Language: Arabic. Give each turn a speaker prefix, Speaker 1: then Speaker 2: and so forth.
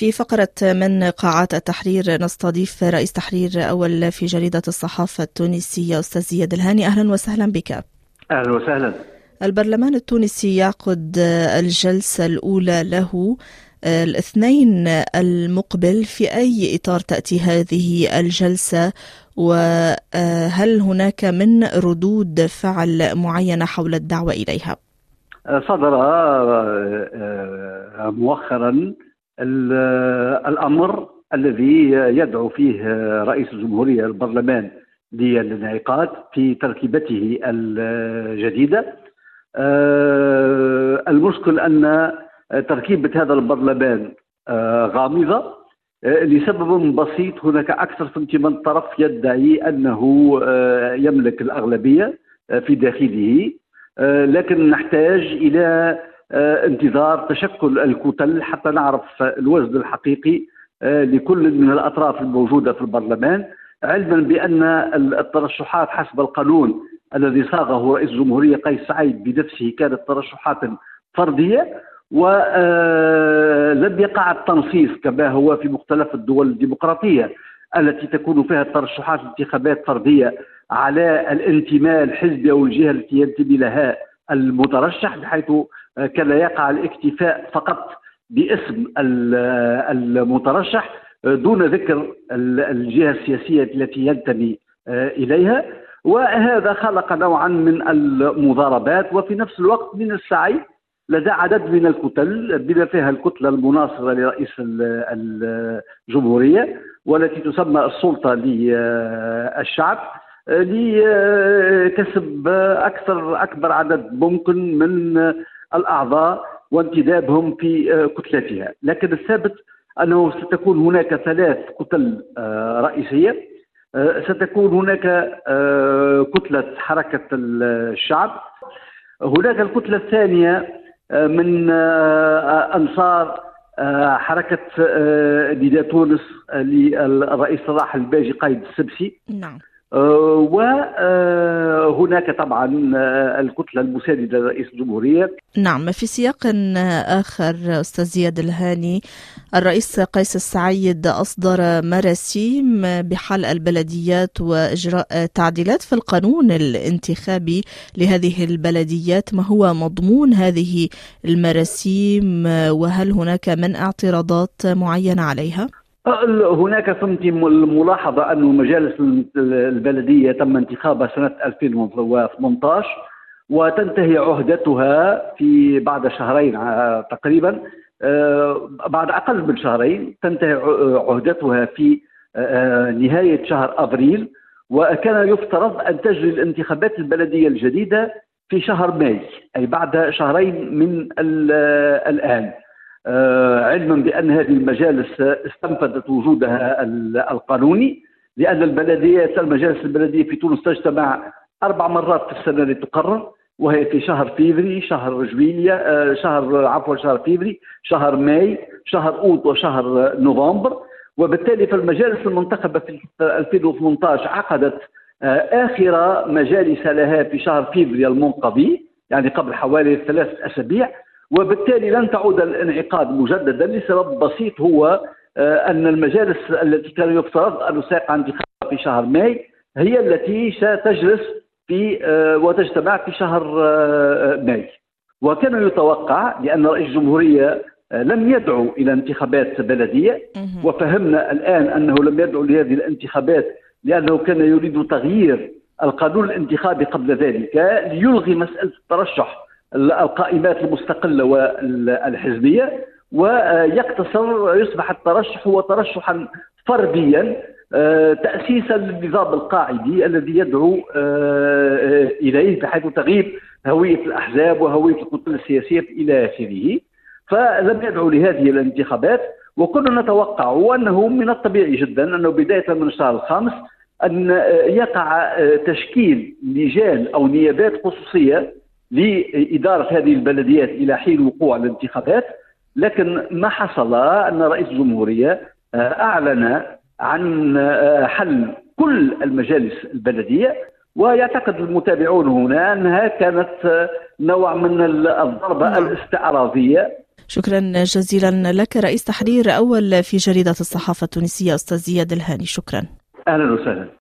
Speaker 1: في فقرة من قاعات التحرير نستضيف رئيس تحرير أول في جريدة الصحافة التونسية أستاذ زياد الهاني. أهلا وسهلا بك.
Speaker 2: أهلا وسهلا.
Speaker 1: البرلمان التونسي يعقد الجلسة الأولى له الاثنين المقبل. في أي إطار تأتي هذه الجلسة، وهل هناك من ردود فعل معينة حول الدعوة إليها؟
Speaker 2: صدر مؤخرا الأمر الذي يدعو فيه رئيس الجمهورية البرلمان للانعقاد في تركيبته الجديدة. المشكل أن تركيبة هذا البرلمان غامضة لسبب بسيط. هناك أكثر من طرف يدعي أنه يملك الأغلبية في داخله، لكن نحتاج إلى انتظار تشكل الكتل حتى نعرف الوزن الحقيقي لكل من الأطراف الموجودة في البرلمان، علما بأن الترشحات حسب القانون الذي صاغه رئيس الجمهورية قيس سعيد بنفسه كانت ترشحات فردية، ولم يقع التنصيص كما هو في مختلف الدول الديمقراطية التي تكون فيها الترشحات الانتخابات فردية على الانتماء الحزبي أو الجهة التي ينتمي لها المترشح، بحيث كان يقع الاكتفاء فقط باسم المترشح دون ذكر الجهة السياسية التي ينتمي إليها. وهذا خلق نوعا من المضاربات وفي نفس الوقت من السعي لدى عدد من الكتل بما فيها الكتلة المناصرة لرئيس الجمهورية والتي تسمى السلطة للشعب لكسب أكبر عدد ممكن من الأعضاء وانتدابهم في كتلتها. لكن الثابت أنه ستكون هناك 3 كتل رئيسية. ستكون هناك كتلة حركة الشعب، هناك الكتلة الثانية من أنصار حركة نداء تونس للرئيس الراحل الباجي قايد السبسي.
Speaker 1: نعم.
Speaker 2: وهناك طبعا الكتلة المساندة لرئيس الجمهورية.
Speaker 1: نعم. في سياق آخر أستاذ زياد الهاني، الرئيس قيس السعيد أصدر مراسيم بحل البلديات وإجراء تعديلات في القانون الانتخابي لهذه البلديات. ما هو مضمون هذه المراسيم وهل هناك من اعتراضات معينة عليها؟
Speaker 2: هناك الملاحظة أن مجالس البلدية تم انتخابها سنة 2018 وتنتهي عهدتها في بعد شهرين تقريبا، بعد أقل من شهرين تنتهي عهدتها في نهاية شهر أبريل، وكان يفترض أن تجري الانتخابات البلدية الجديدة في شهر ماي، أي بعد شهرين من الآن، علما بأن هذه المجالس استنفذت وجودها القانوني، لأن المجالس البلدية في تونس تجتمع 4 مرات في السنة لتقرر، وهي في شهر فيفري، شهر جويليا، شهر فيفري، شهر ماي، شهر أوت، وشهر نوفمبر. وبالتالي فالمجالس المنتخبة في 2018 عقدت آخر مجالس لها في شهر فيفري المنقضي، يعني قبل حوالي 3 أسابيع، وبالتالي لن تعود الانعقاد مجددا لسبب بسيط، هو أن المجالس التي كان يفترض أن يساق انتخابها في شهر ماي هي التي ستجلس وتجتمع في شهر ماي. وكان يتوقع، لأن رئيس الجمهورية لم يدعو إلى انتخابات بلدية، وفهمنا الآن أنه لم يدعو لهذه الانتخابات لأنه كان يريد تغيير القانون الانتخابي قبل ذلك ليلغي مسألة الترشح القائمات المستقلة والحزبية، ويقتصر يصبح الترشح هو ترشحا فرديا تأسيسا للنظام القاعدي الذي يدعو إليه، بحيث تغييب هوية الأحزاب وهوية الكتل السياسية إلى آخره. فلم يدعو لهذه الانتخابات، وكنا نتوقع وأنه من الطبيعي جدا أنه بداية من الشهر الخامس أن يقع تشكيل لجان أو نيابات خصوصية لإدارة هذه البلديات إلى حين وقوع الانتخابات. لكن ما حصل أن رئيس الجمهورية أعلن عن حل كل المجالس البلدية، ويعتقد المتابعون هنا أنها كانت نوع من الضربة الاستعراضية
Speaker 1: شكرا جزيلا لك، رئيس تحرير أول في جريدة الصحافة التونسية أستاذ زياد الهاني. شكرا.
Speaker 2: أهلا وسهلا.